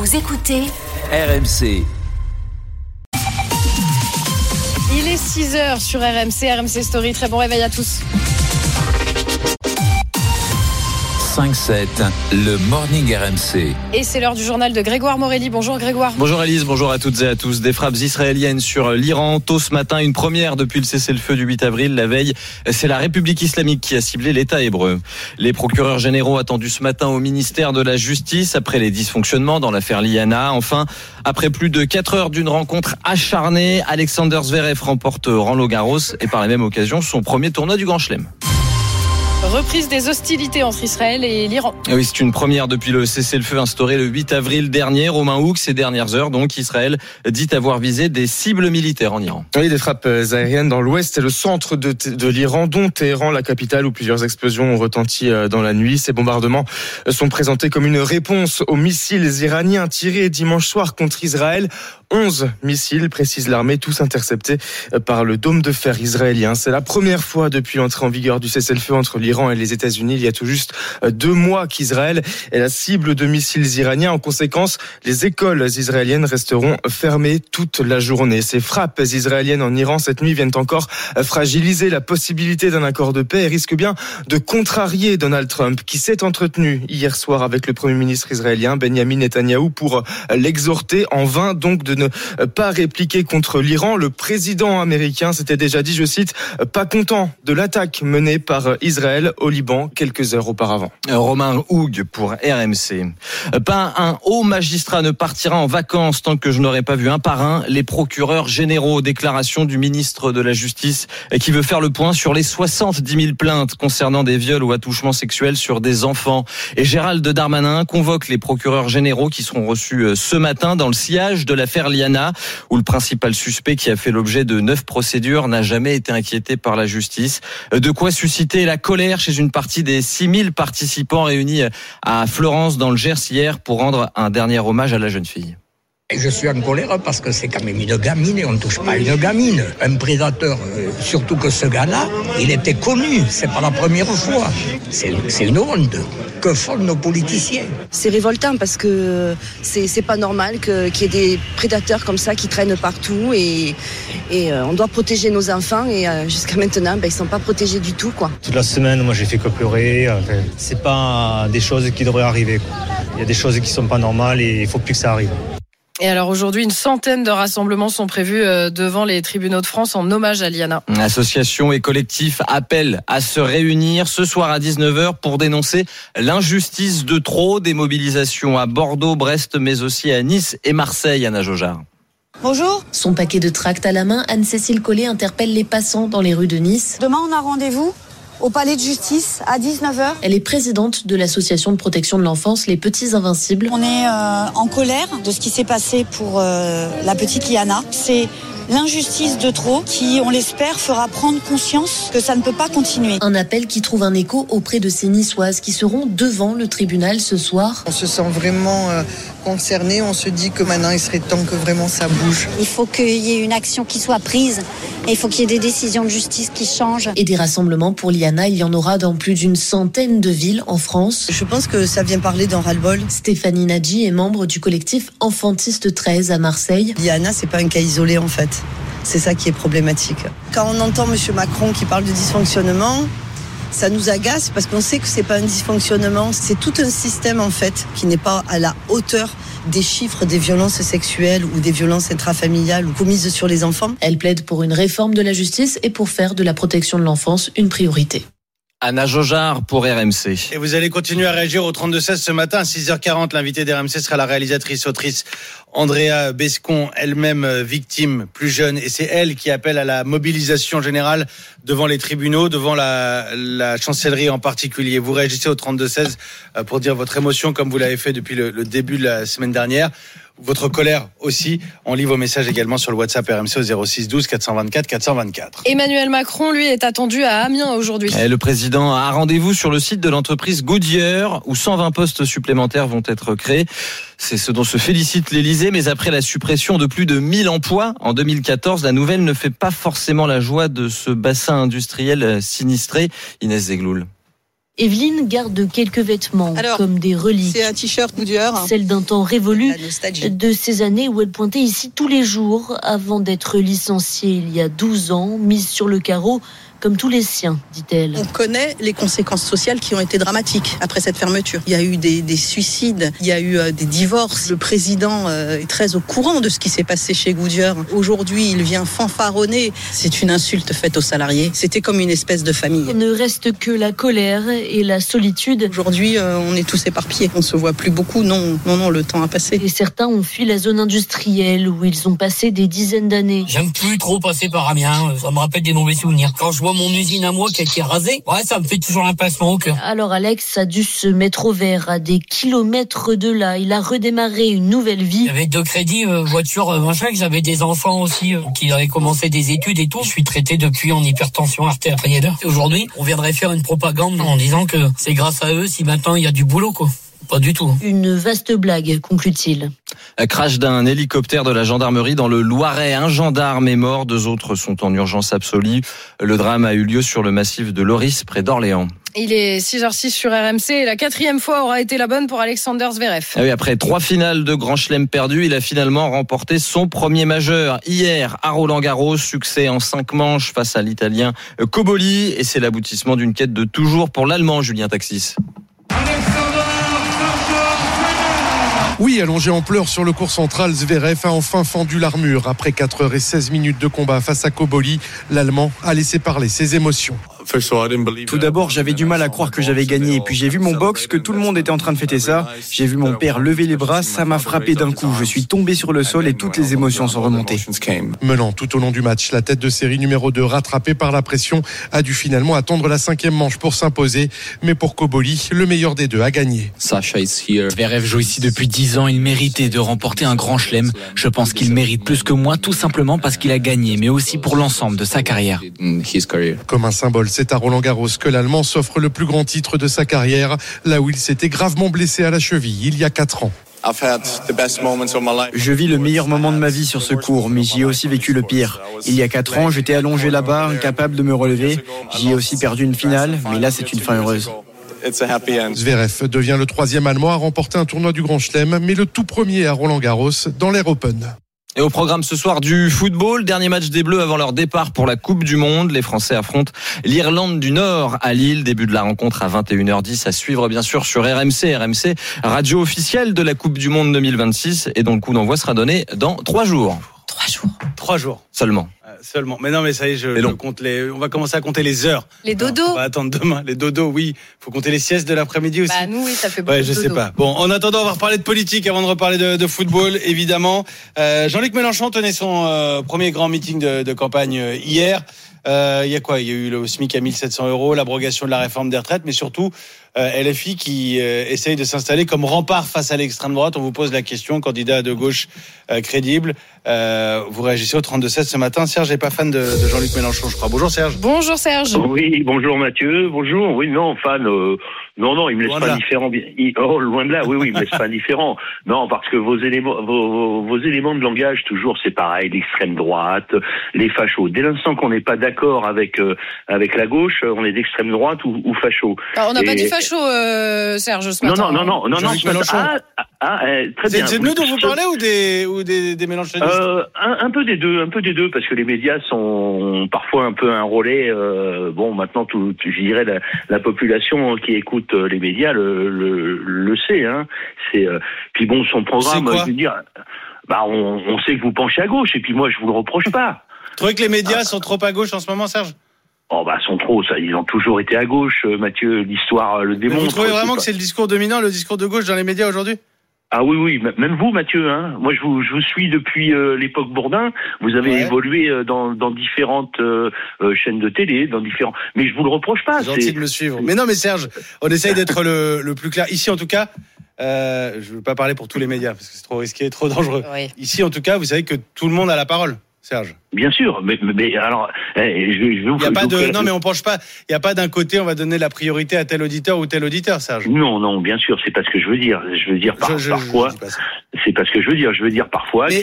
Vous écoutez RMC. Il est 6h sur RMC Story. Très bon réveil à tous. 5-7, le Morning RMC. Et c'est l'heure du journal de Grégoire Morelli. Bonjour Grégoire. Bonjour Alice, bonjour à toutes et à tous. Des frappes israéliennes sur l'Iran. Tôt ce matin, une première depuis le cessez-le-feu du 8 avril. La veille, c'est la République islamique qui a ciblé l'État hébreu. Les procureurs généraux attendus ce matin au ministère de la Justice après les dysfonctionnements dans l'affaire Liana. Enfin, après plus de 4 heures d'une rencontre acharnée, Alexander Zverev remporte Roland-Garros et par la même occasion son premier tournoi du Grand Chelem. Reprise des hostilités entre Israël et l'Iran. Oui, c'est une première depuis le cessez-le-feu instauré le 8 avril dernier. Romain Houk, ces dernières heures, donc, Israël dit avoir visé des cibles militaires en Iran. Oui, des frappes aériennes dans l'ouest et le centre de l'Iran, dont Téhéran, la capitale, où plusieurs explosions ont retenti dans la nuit. Ces bombardements sont présentés comme une réponse aux missiles iraniens tirés dimanche soir contre Israël. 11 missiles, précise l'armée, tous interceptés par le dôme de fer israélien. C'est la première fois depuis l'entrée en vigueur du cessez-le-feu entre l'Iran et les États-Unis. Il y a tout juste 2 mois qu'Israël est la cible de missiles iraniens. En conséquence, les écoles israéliennes resteront fermées toute la journée. Ces frappes israéliennes en Iran cette nuit viennent encore fragiliser la possibilité d'un accord de paix et risquent bien de contrarier Donald Trump, qui s'est entretenu hier soir avec le Premier ministre israélien Benjamin Netanyahou pour l'exhorter en vain donc de ne pas répliquer contre l'Iran. Le président américain s'était déjà dit, je cite, pas content de l'attaque menée par Israël au Liban quelques heures auparavant. Romain Houg pour RMC. Pas un haut magistrat ne partira en vacances tant que je n'aurai pas vu un par un les procureurs généraux. Déclaration du ministre de la Justice qui veut faire le point sur les 70 000 plaintes concernant des viols ou attouchements sexuels sur des enfants. Et Gérald Darmanin convoque les procureurs généraux qui seront reçus ce matin dans le sillage de l'affaire Liana, où le principal suspect qui a fait l'objet de 9 procédures n'a jamais été inquiété par la justice. De quoi susciter la colère chez une partie des 6000 participants réunis à Florence dans le Gers hier pour rendre un dernier hommage à la jeune fille. Je suis en colère parce que c'est quand même une gamine et on ne touche pas une gamine. Un prédateur, surtout que ce gars-là, il était connu, c'est pas la première fois. C'est une honte. Que font nos politiciens? C'est révoltant parce que c'est pas normal qu'il y ait des prédateurs comme ça qui traînent partout et on doit protéger nos enfants et jusqu'à maintenant, ils sont pas protégés du tout, quoi. Toute la semaine, moi j'ai fait que pleurer. C'est pas des choses qui devraient arriver, quoi. Il y a des choses qui sont pas normales et il faut plus que ça arrive. Et alors aujourd'hui, une centaine de rassemblements sont prévus devant les tribunaux de France en hommage à Liana. Associations et collectifs appellent à se réunir ce soir à 19h pour dénoncer l'injustice de trop. Des mobilisations à Bordeaux, Brest, mais aussi à Nice et Marseille, Anna Jojard. Bonjour. Son paquet de tracts à la main, Anne-Cécile Collet interpelle les passants dans les rues de Nice. Demain, on a rendez-vous au Palais de Justice à 19h. Elle est présidente de l'association de protection de l'enfance Les Petits Invincibles. On est en colère de ce qui s'est passé pour la petite Liana. C'est l'injustice de trop qui, on l'espère, fera prendre conscience que ça ne peut pas continuer. Un appel qui trouve un écho auprès de ces Niçoises qui seront devant le tribunal ce soir. On se sent vraiment concernés, on se dit que maintenant il serait temps que vraiment ça bouge. Il faut qu'il y ait une action qui soit prise et il faut qu'il y ait des décisions de justice qui changent. Et des rassemblements pour Liana, il y en aura dans plus d'une centaine de villes en France. Je pense que ça vient parler d'un ras-le-bol. Stéphanie Nadji est membre du collectif Enfantiste 13 à Marseille. Liana, c'est pas un cas isolé en fait. C'est ça qui est problématique. Quand on entend M. Macron qui parle de dysfonctionnement, ça nous agace parce qu'on sait que c'est pas un dysfonctionnement, c'est tout un système en fait qui n'est pas à la hauteur des chiffres des violences sexuelles ou des violences intrafamiliales ou commises sur les enfants. Elle plaide pour une réforme de la justice et pour faire de la protection de l'enfance une priorité. Anna Jojard pour RMC. Et vous allez continuer à réagir au 32-16 ce matin à 6h40. L'invité d'RMC sera la réalisatrice, autrice Andrea Bescon, elle-même victime, plus jeune. Et c'est elle qui appelle à la mobilisation générale devant les tribunaux, devant la chancellerie en particulier. Vous réagissez au 32-16 pour dire votre émotion comme vous l'avez fait depuis le début de la semaine dernière. Votre colère aussi. On lit vos messages également sur le WhatsApp RMC au 06 12 424 424. Emmanuel Macron, lui, est attendu à Amiens aujourd'hui. Le président a rendez-vous sur le site de l'entreprise Goodyear où 120 postes supplémentaires vont être créés. C'est ce dont se félicite l'Élysée, mais après la suppression de plus de 1000 emplois en 2014, la nouvelle ne fait pas forcément la joie de ce bassin industriel sinistré. Inès Zegloul. Evelyne garde quelques vêtements, comme des reliques. C'est un t-shirt Goodyear. Celle d'un temps révolu, de ces années où elle pointait ici tous les jours avant d'être licenciée il y a 12 ans, mise sur le carreau. Comme tous les siens, dit-elle. On connaît les conséquences sociales qui ont été dramatiques après cette fermeture. Il y a eu des suicides, il y a eu des divorces. Le président est très au courant de ce qui s'est passé chez Goodyear. Aujourd'hui, il vient fanfaronner. C'est une insulte faite aux salariés. C'était comme une espèce de famille. Il ne reste que la colère et la solitude. Aujourd'hui, on est tous éparpillés. On se voit plus beaucoup. Non, le temps a passé. Et certains ont fui la zone industrielle où ils ont passé des dizaines d'années. J'aime plus trop passer par Amiens. Ça me rappelle des mauvais souvenirs. Quand je vois mon usine à moi qui a été rasée, ça me fait toujours un pincement au cœur. Alors Alex a dû se mettre au vert à des kilomètres de là. Il a redémarré une nouvelle vie. J'avais 2 crédits, voiture, machin, que j'avais des enfants aussi qui avaient commencé des études et tout. Je suis traité depuis en hypertension artérielle. Aujourd'hui, on viendrait faire une propagande en disant que c'est grâce à eux si maintenant il y a du boulot, quoi. Pas du tout. Une vaste blague, conclut-il. Crash d'un hélicoptère de la gendarmerie dans le Loiret. Un gendarme est mort, 2 autres sont en urgence absolue. Le drame a eu lieu sur le massif de Loris, près d'Orléans. Il est 6h06 sur RMC et la 4e fois aura été la bonne pour Alexander Zverev. Ah oui, après 3 finales de Grand Chelem perdues, il a finalement remporté son premier majeur. Hier, à Roland-Garros, succès en 5 manches face à l'Italien Cobolli. Et c'est l'aboutissement d'une quête de toujours pour l'Allemand, Julien Taxis. Oui, allongé en pleurs sur le court central, Zverev a enfin fendu l'armure. Après 4h16 de combat face à Cobolli, l'Allemand a laissé parler ses émotions. Tout d'abord, j'avais du mal à croire que j'avais gagné. Et puis j'ai vu mon box, que tout le monde était en train de fêter ça. J'ai vu mon père lever les bras, ça m'a frappé d'un coup. Je suis tombé sur le sol et toutes les émotions sont remontées. Menant tout au long du match, la tête de série numéro 2, rattrapée par la pression, a dû finalement attendre la 5e manche pour s'imposer. Mais pour Cobolli, le meilleur des deux a gagné. Zverev joue ici depuis 10 ans. Il méritait de remporter un grand chelem. Je pense qu'il mérite plus que moi, tout simplement parce qu'il a gagné, mais aussi pour l'ensemble de sa carrière. Comme un symbole, c'est à Roland-Garros que l'Allemand s'offre le plus grand titre de sa carrière, là où il s'était gravement blessé à la cheville il y a 4 ans. Je vis le meilleur moment de ma vie sur ce court, mais j'y ai aussi vécu le pire. Il y a 4 ans, j'étais allongé là-bas, incapable de me relever. J'y ai aussi perdu une finale, mais là c'est une fin heureuse. Zverev devient le 3e Allemand à remporter un tournoi du Grand Chelem, mais le tout premier à Roland-Garros dans l'Air Open. Et au programme ce soir du football, dernier match des Bleus avant leur départ pour la Coupe du Monde. Les Français affrontent l'Irlande du Nord à Lille. Début de la rencontre à 21h10 à suivre bien sûr sur RMC. RMC, radio officielle de la Coupe du Monde 2026 et dont le coup d'envoi sera donné dans 3 jours. 3 jours. Seulement. Mais non, mais ça y est, je compte on va commencer à compter les heures. Les dodos. On va attendre demain. Les dodos, oui. Faut compter les siestes de l'après-midi aussi. Nous, oui, ça fait beaucoup de je dodos. sais pas. Bon, en attendant, on va reparler de politique avant de reparler de football, évidemment. Jean-Luc Mélenchon tenait son premier grand meeting de campagne hier. Il y a quoi ? Il y a eu le SMIC à 1 700 €, l'abrogation de la réforme des retraites, mais surtout LFI qui essaye de s'installer comme rempart face à l'extrême droite. On vous pose la question, candidat de gauche crédible. Vous réagissez au 32-16 ce matin. Serge n'est pas fan de Jean-Luc Mélenchon, je crois. Bonjour Serge. Bonjour Serge. Oui, bonjour Mathieu. Bonjour. Oui, non, fan. Non, il me laisse pas indifférent. Loin de là. Oui, il me laisse pas indifférent. Non, parce que vos éléments de langage, toujours, c'est pareil. L'extrême droite, les fachos. Dès l'instant qu'on n'est pas d'accord avec la gauche, on est d'extrême droite ou facho. Alors, on n'a pas dit facho, Serge, ce matin. Non. Très bien. C'est de nous dont vous parlez ou des mélenchonistes? Un peu des deux, parce que les médias sont parfois un peu un relais. Maintenant, je dirais la population qui écoute les médias le sait. Hein. Puis bon, son programme, je veux dire, on sait que vous penchez à gauche, et puis moi, je vous le reproche pas. Vous trouvez que les médias sont trop à gauche en ce moment, Serge? Sont trop, ça. Ils ont toujours été à gauche, Mathieu. L'histoire le démontre. Mais vous trouvez vraiment que c'est le discours dominant, le discours de gauche dans les médias aujourd'hui? Ah oui, même vous, Mathieu. Hein. Moi, je vous suis depuis l'époque Bourdin. Vous avez évolué dans différentes chaînes de télé, mais je vous le reproche pas. C'est gentil de me suivre. Mais non, mais Serge, on essaye d'être le plus clair. Ici, en tout cas, je ne veux pas parler pour tous les médias parce que c'est trop risqué, trop dangereux. Oui. Ici, en tout cas, vous savez que tout le monde a la parole. Serge. Bien sûr, mais alors, je vais vous. Il y a pas de, non, mais on penche pas. Il y a pas d'un côté, on va donner la priorité à tel auditeur ou tel auditeur, Serge. Non, bien sûr, c'est pas ce que je veux dire. Je veux dire parfois. C'est pas ce que je veux dire. Je veux dire parfois qu'il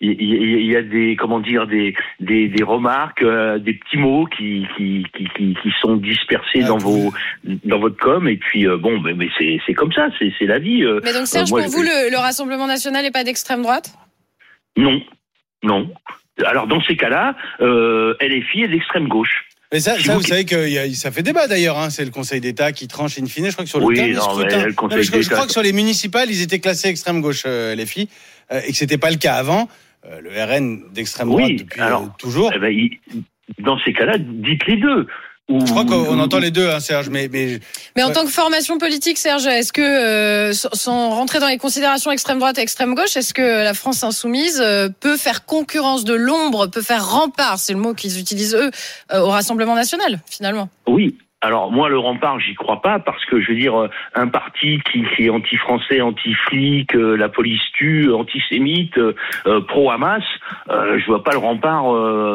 il y a des, comment dire, des remarques, des petits mots qui sont dispersés dans votre com, et puis bon, mais c'est comme ça, c'est la vie. Mais donc Serge, pour vous, le Rassemblement national n'est pas d'extrême droite ? Non. Alors dans ces cas-là, LFI est d'extrême gauche. Mais ça vous savez que ça fait débat d'ailleurs, hein. C'est le Conseil d'État qui tranche in fine. Je crois que sur le terme du scrutin, je crois que sur les municipales, ils étaient classés extrême gauche LFI, et que c'était pas le cas avant. Le RN d'extrême droite depuis toujours. Dans ces cas-là, dites les deux. Je crois qu'on entend les deux, hein, Serge. Mais en tant que formation politique, Serge, est-ce que, sans rentrer dans les considérations extrême droite et extrême gauche, est-ce que la France insoumise peut faire concurrence de l'ombre, peut faire rempart, c'est le mot qu'ils utilisent eux, au Rassemblement national, finalement ? Oui. Alors moi, le rempart, j'y crois pas, parce que je veux dire, un parti qui est anti-français, anti-flic, la police tue, antisémite, pro-Hamas, je vois pas le rempart.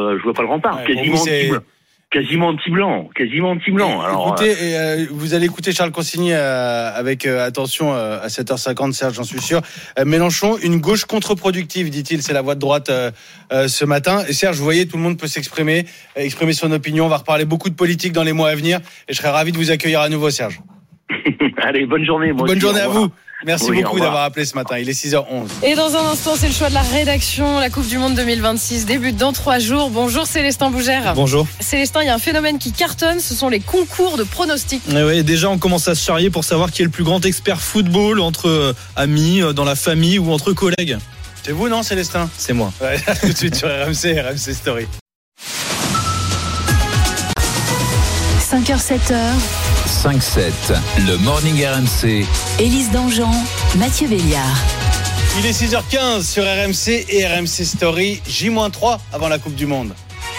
Quasiment anti-blanc. Alors, écoutez, vous allez écouter Charles Consigny avec attention à 7h50, Serge, j'en suis sûr. Mélenchon, une gauche contre-productive, dit-il, c'est la voix de droite ce matin. Et Serge, vous voyez, tout le monde peut exprimer son opinion. On va reparler beaucoup de politique dans les mois à venir, et je serai ravi de vous accueillir à nouveau, Serge. Allez, bonne journée. Bonne journée à vous. Merci beaucoup d'avoir appelé ce matin. Il est 6h11. Et dans un instant, c'est le choix de la rédaction. La Coupe du Monde 2026 débute dans 3 jours. Bonjour Célestin Bougère. Bonjour. Célestin, il y a un phénomène qui cartonne, ce sont les concours de pronostics. Oui, déjà on commence à se charrier pour savoir qui est le plus grand expert football, entre amis, dans la famille ou entre collègues. C'est vous, non, Célestin ? C'est moi. Ouais, tout de suite sur RMC Story. 5h, 7h. 5-7, le Morning RMC. Élise Dangean, Mathieu Béliard. Il est 6h15 sur RMC et RMC Story, J-3 avant la Coupe du Monde.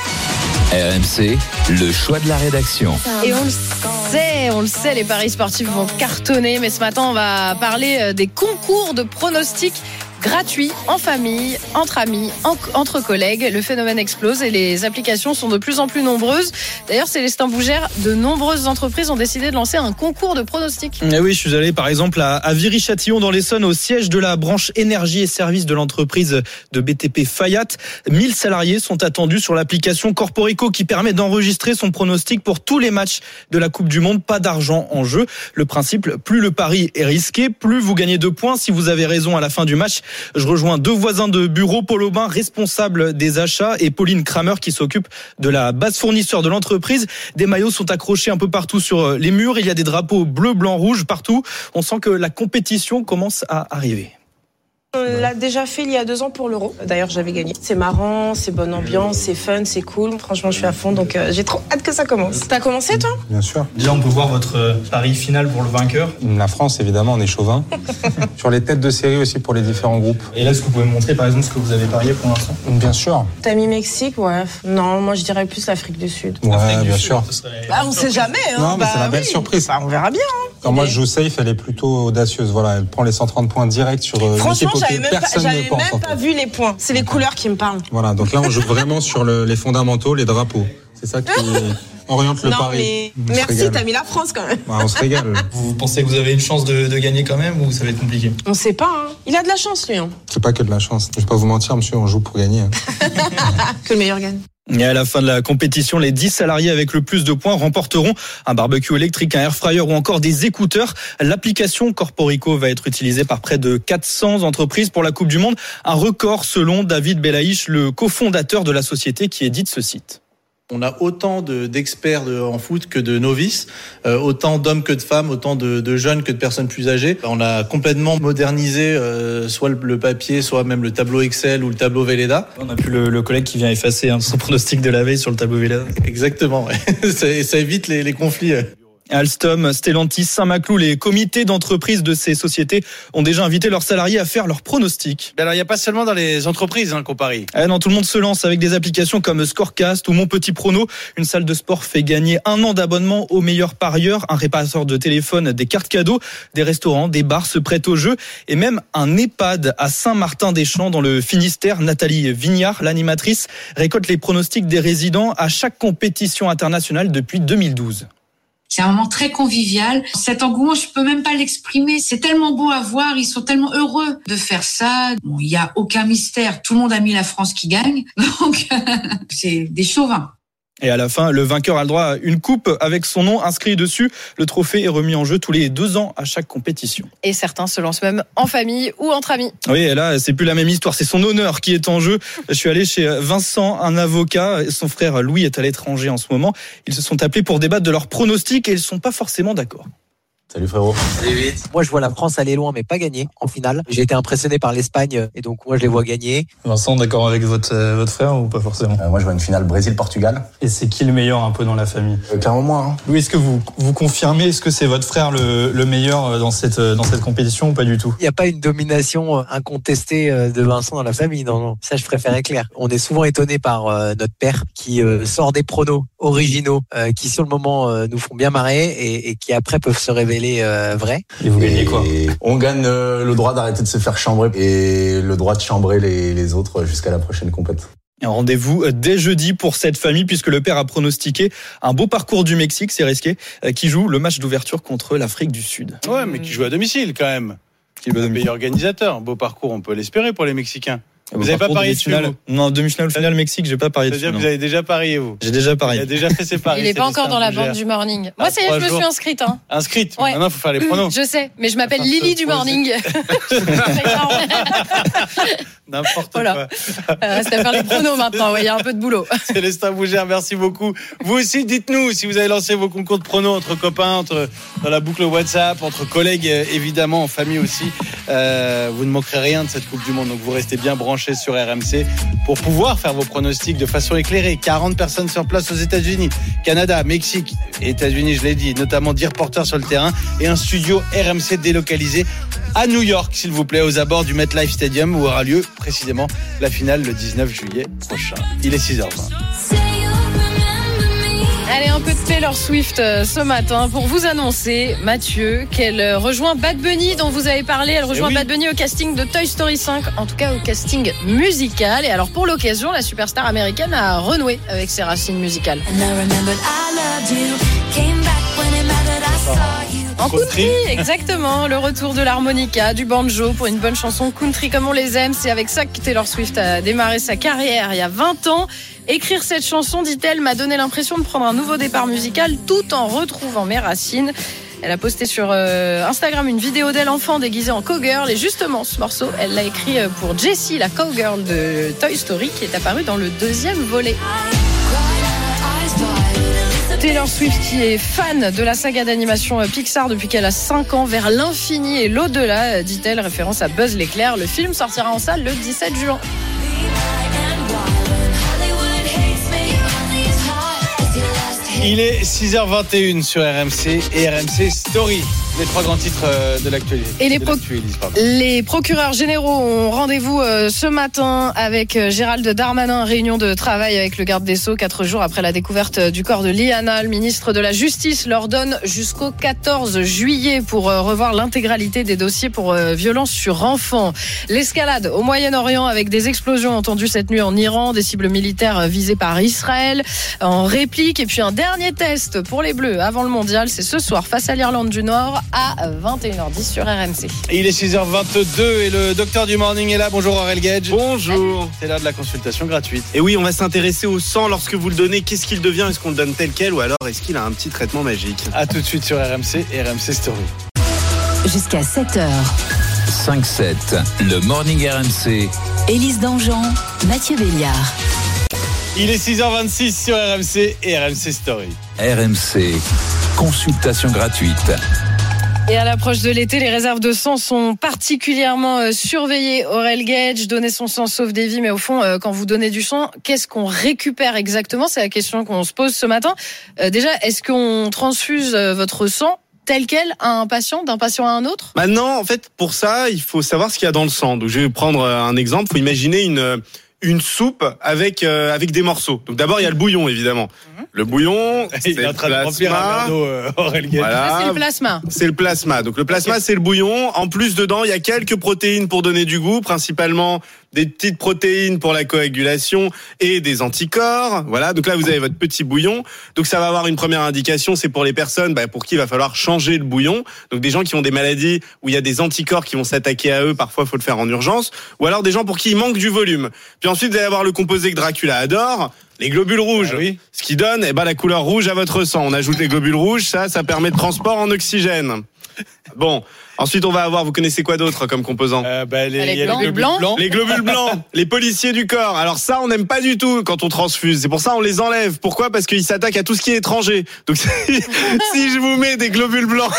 RMC, le choix de la rédaction. Et on le sait, les paris sportifs vont cartonner, mais ce matin on va parler des concours de pronostics gratuit, en famille, entre amis, entre collègues. Le phénomène explose et les applications sont de plus en plus nombreuses. D'ailleurs, Célestin Bougère, de nombreuses entreprises ont décidé de lancer un concours de pronostics. Et oui, je suis allé par exemple à Viry-Châtillon dans l'Essonne, au siège de la branche énergie et services de l'entreprise de BTP Fayat. 1000 salariés sont attendus sur l'application Corporico qui permet d'enregistrer son pronostic pour tous les matchs de la Coupe du Monde. Pas d'argent en jeu. Le principe, plus le pari est risqué, plus vous gagnez 2 points si vous avez raison à la fin du match. Je rejoins 2 voisins de bureau, Paul Aubin, responsable des achats, et Pauline Kramer qui s'occupe de la base fournisseur de l'entreprise. Des maillots sont accrochés un peu partout sur les murs. Il y a des drapeaux bleu, blanc, rouge partout. On sent que la compétition commence à arriver. On l'a déjà fait il y a 2 ans pour l'Euro. D'ailleurs, j'avais gagné. C'est marrant, c'est bonne ambiance, c'est fun, c'est cool. Franchement, je suis à fond, donc j'ai trop hâte que ça commence. T'as commencé, toi ? Bien sûr. Déjà, on peut voir votre pari final pour le vainqueur. La France, évidemment, on est chauvin. Sur les têtes de série aussi pour les différents groupes. Et là, est-ce que vous pouvez me montrer, par exemple, ce que vous avez parié pour l'instant ? Bien sûr. T'as mis Mexique, ouais. Non, moi, je dirais plus l'Afrique du Sud. Ouais, bien sûr. On sait jamais, hein. Non, mais c'est la belle surprise. Bah, on verra bien, hein. Quand moi, je joue safe, elle est plutôt audacieuse. Voilà, elle prend les 130 points directs sur franchement, l'équipe auquel personne ne pense. J'avais même pas vu les points. C'est les couleurs qui me parlent. Voilà, donc là, on joue vraiment sur les fondamentaux, les drapeaux. C'est ça qui oriente le pari. Mais merci, t'as mis la France quand même. Ouais, on se régale. Vous pensez que vous avez une chance de gagner quand même, ou ça va être compliqué ? On sait pas, hein. Il a de la chance, lui. Hein. C'est pas que de la chance. Je vais pas vous mentir, monsieur, on joue pour gagner. Hein. Que le meilleur gagne. Et à la fin de la compétition, les 10 salariés avec le plus de points remporteront un barbecue électrique, un air fryer ou encore des écouteurs. L'application Corporico va être utilisée par près de 400 entreprises pour la Coupe du Monde. Un record selon David Belaïch, le cofondateur de la société qui édite ce site. On a autant d'experts en foot que de novices, autant d'hommes que de femmes, autant de jeunes que de personnes plus âgées. On a complètement modernisé soit le papier, soit même le tableau Excel ou le tableau Velleda. On a plus le collègue qui vient effacer son pronostic de la veille sur le tableau Velleda. Exactement, ouais. ça évite les conflits. Alstom, Stellantis, Saint-Maclou, les comités d'entreprise de ces sociétés ont déjà invité leurs salariés à faire leurs pronostics. Alors, il n'y a pas seulement dans les entreprises qu'on parie. Non, tout le monde se lance avec des applications comme Scorecast ou Mon Petit Prono. Une salle de sport fait gagner 1 an d'abonnement aux meilleurs parieurs, un réparateur de téléphone, des cartes cadeaux, des restaurants, des bars se prêtent au jeu et même un EHPAD à Saint-Martin-des-Champs dans le Finistère. Nathalie Vignard, l'animatrice, récolte les pronostics des résidents à chaque compétition internationale depuis 2012. C'est un moment très convivial. Cet engouement, je peux même pas l'exprimer. C'est tellement beau à voir. Ils sont tellement heureux de faire ça. Bon, il y a aucun mystère. Tout le monde a mis la France qui gagne. Donc, c'est des chauvins. Et à la fin, le vainqueur a le droit à une coupe avec son nom inscrit dessus. Le trophée est remis en jeu tous les 2 ans à chaque compétition. Et certains se lancent même en famille ou entre amis. Oui, et là, c'est plus la même histoire. C'est son honneur qui est en jeu. Je suis allé chez Vincent, un avocat. Son frère Louis est à l'étranger en ce moment. Ils se sont appelés pour débattre de leurs pronostics et ils ne sont pas forcément d'accord. Salut frérot. Salut vite. Moi je vois la France aller loin mais pas gagner en finale. J'ai été impressionné par l'Espagne et donc moi je les vois gagner. Vincent, d'accord avec votre frère ou pas forcément? Moi je vois une finale Brésil-Portugal. Et c'est qui le meilleur un peu dans la famille? Clairement moi. Hein. Louis, est-ce que vous confirmez, est-ce que c'est votre frère le meilleur dans cette compétition ou pas du tout? Il n'y a pas une domination incontestée de Vincent dans la famille, non. Ça je préfère clair. On est souvent étonné par notre père qui sort des pronos originaux qui sur le moment nous font bien marrer et qui après peuvent se révéler vrai. Et vous gagnez quoi? On gagne le droit d'arrêter de se faire chambrer et le droit de chambrer les autres jusqu'à la prochaine compète. Et un rendez-vous dès jeudi pour cette famille puisque le père a pronostiqué un beau parcours du Mexique, c'est risqué, qui joue le match d'ouverture contre l'Afrique du Sud. Ouais, mais qui joue à domicile quand même. Qui est le pays organisateur. Beau parcours, on peut l'espérer pour les Mexicains. Vous n'avez pas parié dessus, vous? Non, demi-finale, finale Mexique, j'ai pas parié dessus. C'est-à-dire que vous avez déjà parié, vous? J'ai déjà parié. Il a déjà fait ses paris. Il n'est pas encore dans la bande du morning. Moi, ça y est, je me suis inscrite. Hein. Inscrite? Ouais. Maintenant, il faut faire les pronos. Je sais, mais je m'appelle Lily du morning. N'importe quoi. C'est à faire les pronos maintenant, il y a un peu de boulot. Célestin Bougère, merci beaucoup. Vous aussi, dites-nous si vous avez lancé vos concours de pronos entre copains, dans la boucle WhatsApp, entre collègues, évidemment, en famille aussi. Vous ne manquerez rien de cette Coupe du Monde, donc vous restez bien branchés sur RMC pour pouvoir faire vos pronostics de façon éclairée. 40 personnes sur place aux États-Unis, Canada, Mexique et États-Unis, je l'ai dit, notamment 10 reporters sur le terrain et un studio RMC délocalisé à New York, s'il vous plaît, aux abords du MetLife Stadium où aura lieu précisément la finale le 19 juillet prochain. Il est 6h20. Allez, un peu de Taylor Swift ce matin pour vous annoncer, Mathieu, qu'elle rejoint Bad Bunny dont vous avez parlé. Elle rejoint Bad Bunny au casting de Toy Story 5, en tout cas au casting musical. Et alors pour l'occasion, la superstar américaine a renoué avec ses racines musicales. En country, exactement. Le retour de l'harmonica, du banjo pour une bonne chanson country comme on les aime. C'est avec ça que Taylor Swift a démarré sa carrière il y a 20 ans. Écrire cette chanson, dit-elle, m'a donné l'impression de prendre un nouveau départ musical tout en retrouvant mes racines. Elle a posté sur Instagram une vidéo d'elle enfant déguisée en cowgirl. Et justement, ce morceau, elle l'a écrit pour Jessie, la cowgirl de Toy Story, qui est apparue dans le 2e volet. Taylor Swift qui est fan de la saga d'animation Pixar depuis qu'elle a 5 ans, vers l'infini et l'au-delà, dit-elle, référence à Buzz l'éclair. Le film sortira en salle le 17 juin. Il est 6h21 sur RMC et RMC Story. Les 3 grands titres de l'actualité. Et les procureurs généraux ont rendez-vous ce matin avec Gérald Darmanin, réunion de travail avec le garde des Sceaux 4 jours après la découverte du corps de Liana. Le ministre de la Justice leur donne jusqu'au 14 juillet pour revoir l'intégralité des dossiers pour violences sur enfants. L'escalade au Moyen-Orient avec des explosions entendues cette nuit en Iran, des cibles militaires visées par Israël en réplique. Et puis un dernier test pour les Bleus avant le mondial, c'est ce soir face à l'Irlande du Nord à 21h10 sur RMC. Et il est 6h22 et le docteur du morning est là. Bonjour Aurel Gage. Bonjour. C'est l'heure de la consultation gratuite. Et oui, on va s'intéresser au sang. Lorsque vous le donnez, qu'est-ce qu'il devient? Est-ce qu'on le donne tel quel ou alors est-ce qu'il a un petit traitement magique? A tout de suite sur RMC et RMC Story. Jusqu'à 7h. 5-7, le morning RMC. Élise Dangean, Mathieu Béliard. Il est 6h26 sur RMC et RMC Story. RMC, consultation gratuite. Et à l'approche de l'été, les réserves de sang sont particulièrement surveillées. Aurel Gage, donner son sang sauve des vies, mais au fond, quand vous donnez du sang, qu'est-ce qu'on récupère exactement? C'est la question qu'on se pose ce matin. Déjà, est-ce qu'on transfuse votre sang tel quel à un patient, d'un patient à un autre? Non, en fait, pour ça, il faut savoir ce qu'il y a dans le sang. Donc, je vais prendre un exemple. Il faut imaginer une soupe avec des morceaux. Donc d'abord il y a le bouillon évidemment. Le bouillon, c'est le plasma. Voilà. C'est le plasma. C'est le plasma. Donc le plasma c'est le bouillon. En plus dedans il y a quelques protéines pour donner du goût, principalement des petites protéines pour la coagulation et des anticorps. Voilà, donc là vous avez votre petit bouillon. Donc ça va avoir une première indication, c'est pour les personnes pour qui il va falloir changer le bouillon. Donc des gens qui ont des maladies où il y a des anticorps qui vont s'attaquer à eux, parfois il faut le faire en urgence. Ou alors des gens pour qui il manque du volume. Puis ensuite vous allez avoir le composé que Dracula adore, les globules rouges. Ce qui donne la couleur rouge à votre sang. On ajoute les globules rouges, ça permet de transport en oxygène. Bon, ensuite on va avoir, vous connaissez quoi d'autre comme composant? Les globules blancs. Les globules blancs, les policiers du corps. Alors ça, on n'aime pas du tout quand on transfuse. C'est pour ça on les enlève. Pourquoi? Parce qu'ils s'attaquent à tout ce qui est étranger. Donc si je vous mets des globules blancs,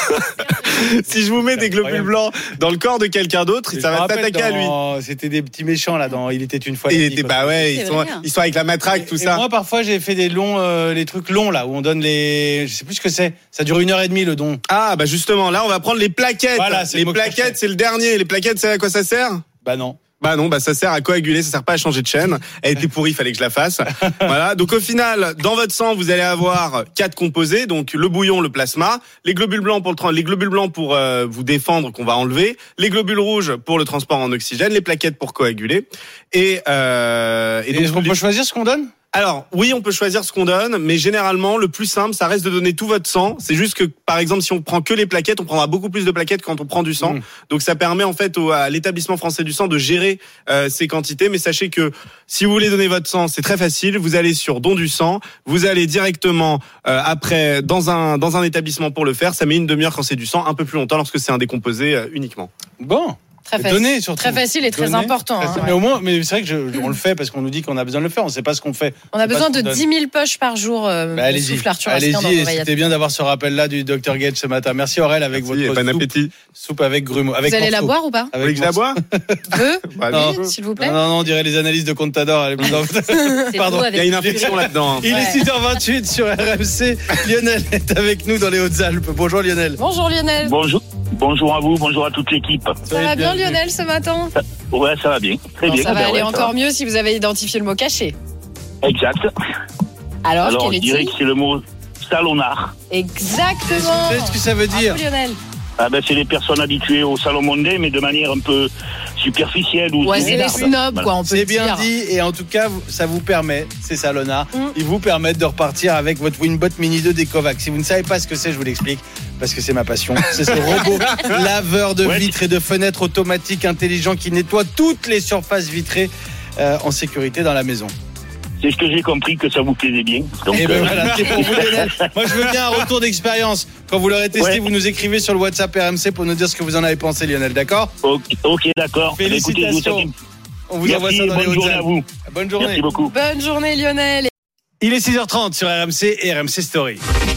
blancs dans le corps de quelqu'un d'autre, ça va s'attaquer à lui. C'était des petits méchants là dans Il était une fois. Ils sont avec la matraque, tout ça. Moi parfois j'ai fait des longs, les trucs longs là où on donne je sais plus ce que c'est. Ça dure 1h30 le don. Ah justement, là on va prendre les plaquettes. Voilà, les plaquettes, c'est le dernier. Les plaquettes, c'est à quoi ça sert? Non. Ça sert à coaguler, ça sert pas à changer de chaîne. Elle était pourrie, fallait que je la fasse. Voilà. Donc au final, dans votre sang, vous allez avoir 4 composés. Donc le bouillon, le plasma, les globules blancs pour vous défendre qu'on va enlever, les globules rouges pour le transport en oxygène, les plaquettes pour coaguler. Et donc on peut choisir ce qu'on donne? Alors, oui, on peut choisir ce qu'on donne, mais généralement, le plus simple, ça reste de donner tout votre sang. C'est juste que, par exemple, si on prend que les plaquettes, on prendra beaucoup plus de plaquettes quand on prend du sang. Donc, ça permet, en fait, à l'établissement français du sang de gérer ces quantités. Mais sachez que, si vous voulez donner votre sang, c'est très facile. Vous allez sur Don du sang. Vous allez directement, après, dans un établissement pour le faire. Ça met une demi-heure quand c'est du sang, un peu plus longtemps lorsque c'est un décomposé uniquement. Bon. Très facile et très important. Mais au moins, mais c'est vrai que on le fait parce qu'on nous dit qu'on a besoin de le faire. On ne sait pas ce qu'on fait. On a besoin de 10 000 poches par jour. Souffle Arthur Asquin. Allez-y, c'était bien d'avoir ce rappel-là du Dr Gage ce matin. Merci Aurel avec votre bon appétit. Soupe avec grumeaux. Vous allez la boire ou pas? Vous voulez que je la bois? Oui, s'il vous plaît. Non, on dirait les analyses de Contador. Pardon, il y a une infection là-dedans. Il est 6h28 sur RMC. Lionel est avec nous dans les Hautes-Alpes. Bonjour Lionel. Bonjour Lionel. Bonjour à vous, bonjour à toute l'équipe. Ça va bien Lionel ce matin? Ouais, ça va bien. Très bien. Ça va aller encore mieux si vous avez identifié le mot caché. Exact. Alors je dirais que c'est le mot salonnard. Exactement. Qu'est-ce que ça veut dire? Bravo, Lionel. C'est les personnes habituées au salon mondain, mais de manière un peu superficielle. Ouais, c'est les snobs, quoi, on peut dire. C'est bien dit, et en tout cas, ça vous permet, ces salonnards, ils vous permettent de repartir avec votre Winbot Mini 2 d'Ecovac. Si vous ne savez pas ce que c'est, je vous l'explique, parce que c'est ma passion. C'est ce robot laveur de vitres et de fenêtres automatique intelligent qui nettoie toutes les surfaces vitrées en sécurité dans la maison. C'est ce que j'ai compris, que ça vous plaisait bien. Donc, voilà, c'est pour vous, Lionel. Moi, je veux bien un retour d'expérience. Quand vous l'aurez testé, vous nous écrivez sur le WhatsApp RMC pour nous dire ce que vous en avez pensé, Lionel, d'accord? Ok, d'accord. Félicitations. On vous envoie ça dans les Hautes-Alpes. À vous. Bonne journée. Merci beaucoup. Bonne journée, Lionel. Il est 6h30 sur RMC et RMC Story.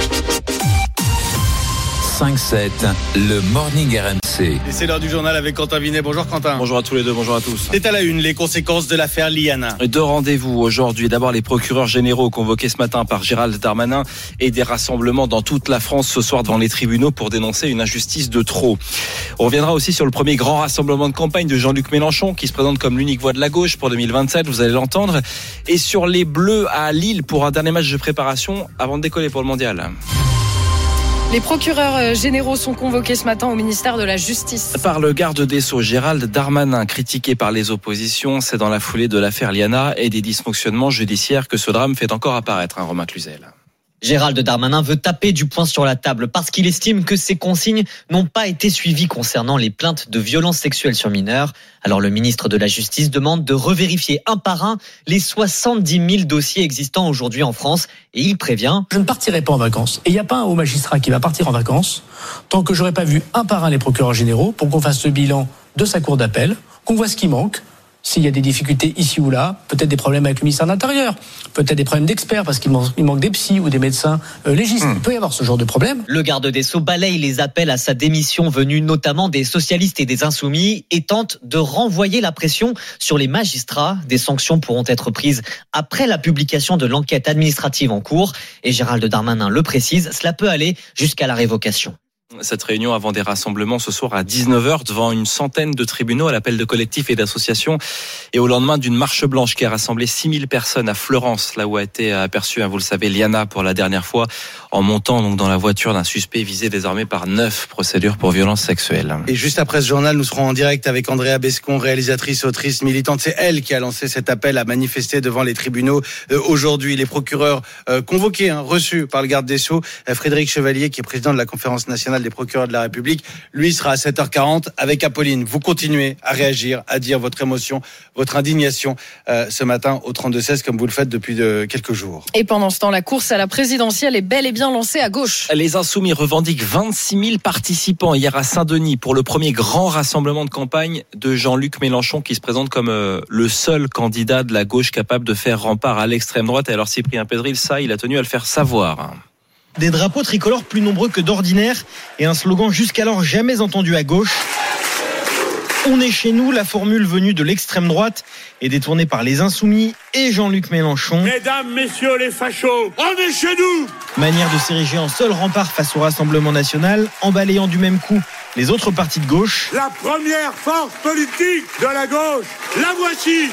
5-7, le Morning RMC. Et c'est l'heure du journal avec Quentin Vinet. Bonjour Quentin. Bonjour à tous les deux, bonjour à tous. C'est à la une, les conséquences de l'affaire Liana. 2 rendez-vous aujourd'hui. D'abord les procureurs généraux convoqués ce matin par Gérald Darmanin et des rassemblements dans toute la France ce soir devant les tribunaux pour dénoncer une injustice de trop. On reviendra aussi sur le premier grand rassemblement de campagne de Jean-Luc Mélenchon qui se présente comme l'unique voix de la gauche pour 2027, vous allez l'entendre. Et sur les Bleus à Lille pour un dernier match de préparation avant de décoller pour le mondial. Les procureurs généraux sont convoqués ce matin au ministère de la Justice. Par le garde des Sceaux, Gérald Darmanin, critiqué par les oppositions, c'est dans la foulée de l'affaire Liana et des dysfonctionnements judiciaires que ce drame fait encore apparaître, Romain Cluzel. Gérald Darmanin veut taper du poing sur la table parce qu'il estime que ces consignes n'ont pas été suivies concernant les plaintes de violences sexuelles sur mineurs. Alors le ministre de la Justice demande de revérifier un par un les 70 000 dossiers existants aujourd'hui en France et il prévient. Je ne partirai pas en vacances. Et il n'y a pas un haut magistrat qui va partir en vacances tant que j'aurai pas vu un par un les procureurs généraux pour qu'on fasse le bilan de sa cour d'appel, qu'on voit ce qui manque. S'il y a des difficultés ici ou là, peut-être des problèmes avec le ministère de l'Intérieur, peut-être des problèmes d'experts parce qu'il manque des psys ou des médecins légistes. Il peut y avoir ce genre de problème. Le garde des Sceaux balaye les appels à sa démission venus notamment des socialistes et des insoumis et tente de renvoyer la pression sur les magistrats. Des sanctions pourront être prises après la publication de l'enquête administrative en cours. Et Gérald Darmanin le précise, cela peut aller jusqu'à la révocation. Cette réunion avant des rassemblements ce soir à 19h devant une centaine de tribunaux à l'appel de collectifs et d'associations et au lendemain d'une marche blanche qui a rassemblé 6000 personnes à Florence, là où a été aperçue, vous le savez, Liana pour la dernière fois en montant donc dans la voiture d'un suspect visé désormais par 9 procédures pour violences sexuelles. Et juste après ce journal, nous serons en direct avec Andrea Bescon, réalisatrice, autrice, militante. C'est elle qui a lancé cet appel à manifester devant les tribunaux aujourd'hui. Les procureurs convoqués, reçus par le garde des Sceaux, Frédéric Chevalier, qui est président de la conférence nationale des procureurs de la République, lui sera à 7h40 avec Apolline. Vous continuez à réagir, à dire votre émotion, votre indignation ce matin au 32-16 comme vous le faites depuis quelques jours. Et pendant ce temps, la course à la présidentielle est bel et bien lancée à gauche. Les Insoumis revendiquent 26 000 participants hier à Saint-Denis pour le premier grand rassemblement de campagne de Jean-Luc Mélenchon qui se présente comme le seul candidat de la gauche capable de faire rempart à l'extrême droite. Et alors Cyprien Pédril, ça, il a tenu à le faire savoir. Des drapeaux tricolores plus nombreux que d'ordinaire et un slogan jusqu'alors jamais entendu à gauche. On est chez nous, la formule venue de l'extrême droite est détournée par les Insoumis et Jean-Luc Mélenchon. Mesdames, messieurs les fachos, on est chez nous. Manière de s'ériger en seul rempart face au Rassemblement national, en balayant du même coup les autres partis de gauche. La première force politique de la gauche, la voici.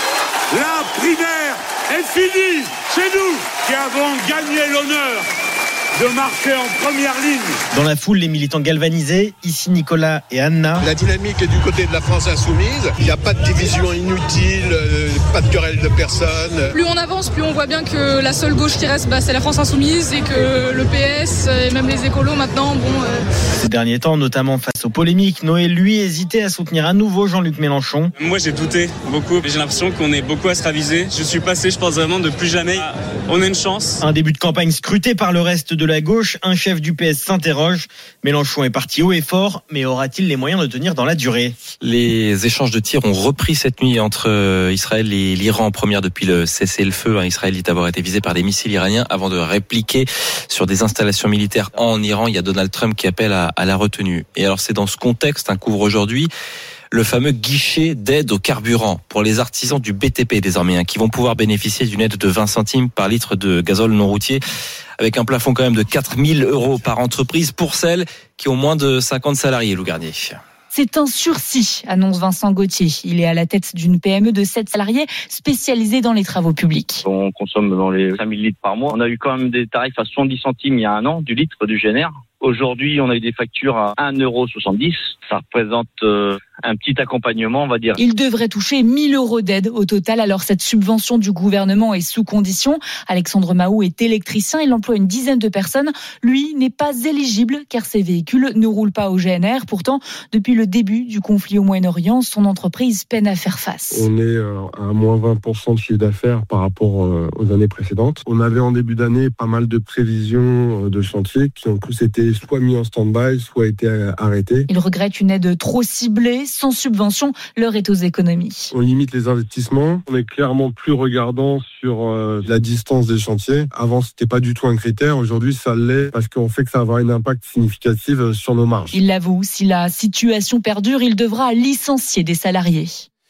La primaire est finie. C'est nous qui avons gagné l'honneur de marcher en première ligne. Dans la foule, les militants galvanisés, ici Nicolas et Anna. La dynamique est du côté de la France insoumise. Il n'y a pas de division inutile, pas de querelle de personne. Plus on avance, plus on voit bien que la seule gauche qui reste, c'est la France insoumise et que le PS et même les écolos maintenant, Ces derniers temps, notamment face aux polémiques, Noël, lui, hésitait à soutenir à nouveau Jean-Luc Mélenchon. Moi, j'ai douté beaucoup. J'ai l'impression qu'on est beaucoup à se raviser. Je suis passé, je pense vraiment, de plus jamais. On a une chance. Un début de campagne scruté par le reste de la gauche. Un chef du PS s'interroge. Mélenchon est parti haut et fort, mais aura-t-il les moyens de tenir dans la durée ? Les échanges de tirs ont repris cette nuit entre Israël et l'Iran en première depuis le cessez-le-feu. Israël dit avoir été visé par des missiles iraniens avant de répliquer sur des installations militaires en Iran. Il y a Donald Trump qui appelle à la retenue. Et alors c'est dans ce contexte qu'ouvre aujourd'hui le fameux guichet d'aide au carburant pour les artisans du BTP désormais, qui vont pouvoir bénéficier d'une aide de 20 centimes par litre de gazole non routier, avec un plafond quand même de 4 000 € par entreprise pour celles qui ont moins de 50 salariés, Lou Garnier. C'est un sursis, annonce Vincent Gauthier. Il est à la tête d'une PME de 7 salariés spécialisée dans les travaux publics. On consomme dans les 5000 litres par mois. On a eu quand même des tarifs à 70 centimes il y a un an du litre du GNR. Aujourd'hui, on a eu des factures à 1,70 €. Ça représente un petit accompagnement, on va dire. Il devrait toucher 1 000 € d'aide au total. Alors, cette subvention du gouvernement est sous condition. Alexandre Mahou est électricien. Il emploie une dizaine de personnes. Lui n'est pas éligible car ses véhicules ne roulent pas au GNR. Pourtant, depuis le début du conflit au Moyen-Orient, son entreprise peine à faire face. On est à moins 20% de chiffre d'affaires par rapport aux années précédentes. On avait en début d'année pas mal de prévisions de chantier qui ont tous été soit mis en stand-by, soit été arrêtés. Il regrette une aide trop ciblée. Sans subvention, l'heure est aux économies. On limite les investissements. On est clairement plus regardant sur la distance des chantiers. Avant, c'était pas du tout un critère. Aujourd'hui, ça l'est parce qu'on sait que ça va avoir un impact significatif sur nos marges. Il l'avoue, si la situation perdure, il devra licencier des salariés.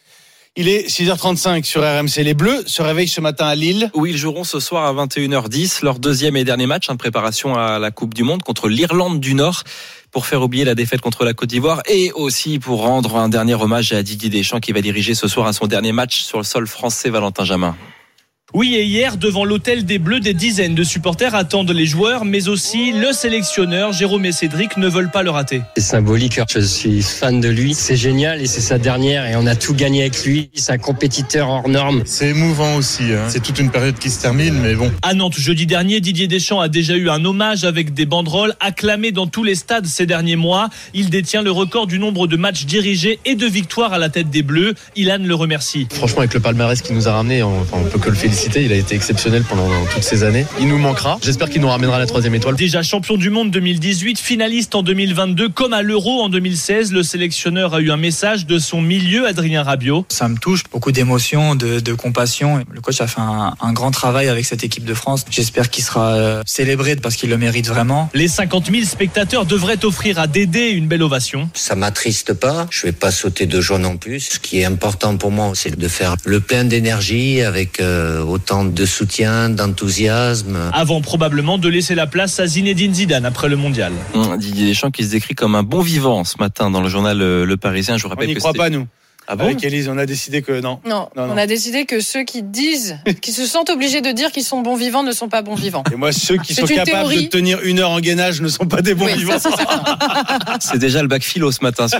Il est 6h35 sur RMC. Les Bleus se réveillent ce matin à Lille. Oui, ils joueront ce soir à 21h10 leur deuxième et dernier match de préparation à la Coupe du Monde contre l'Irlande du Nord pour faire oublier la défaite contre la Côte d'Ivoire et aussi pour rendre un dernier hommage à Didier Deschamps qui va diriger ce soir à son dernier match sur le sol français. Valentin Jamin. Oui, et hier, devant l'hôtel des Bleus, des dizaines de supporters attendent les joueurs, mais aussi le sélectionneur. Jérôme et Cédric ne veulent pas le rater. C'est symbolique, je suis fan de lui. C'est génial et c'est sa dernière et on a tout gagné avec lui. C'est un compétiteur hors norme. C'est émouvant aussi, c'est toute une période qui se termine, mais bon. À Nantes, jeudi dernier, Didier Deschamps a déjà eu un hommage avec des banderoles acclamées dans tous les stades ces derniers mois. Il détient le record du nombre de matchs dirigés et de victoires à la tête des Bleus. Ilan le remercie. Franchement, avec le palmarès qu'il nous a ramené, on peut que le féliciter. Il a été exceptionnel pendant toutes ces années. Il nous manquera. J'espère qu'il nous ramènera la 3e étoile. Déjà champion du monde 2018, finaliste en 2022, comme à l'Euro en 2016, le sélectionneur a eu un message de son milieu, Adrien Rabiot. Ça me touche, beaucoup d'émotions, de compassion. Le coach a fait un grand travail avec cette équipe de France. J'espère qu'il sera célébré parce qu'il le mérite vraiment. Les 50 000 spectateurs devraient offrir à Dédé une belle ovation. Ça m'attriste pas. Je vais pas sauter de joie non plus. Ce qui est important pour moi, c'est de faire le plein d'énergie avec autant de soutien, d'enthousiasme. Avant probablement de laisser la place à Zinedine Zidane après le mondial. Didier Deschamps qui se décrit comme un bon vivant ce matin dans le journal Le Parisien. Je vous rappelle on n'y croit pas, nous. Ah bon? Avec Élise, on a décidé que non. Non, on a décidé que ceux qui disent, qui se sentent obligés de dire qu'ils sont bons vivants ne sont pas bons vivants. Et moi, ceux qui sont capables de tenir 1 heure en gainage ne sont pas des bons vivants. C'est déjà le bac philo ce matin.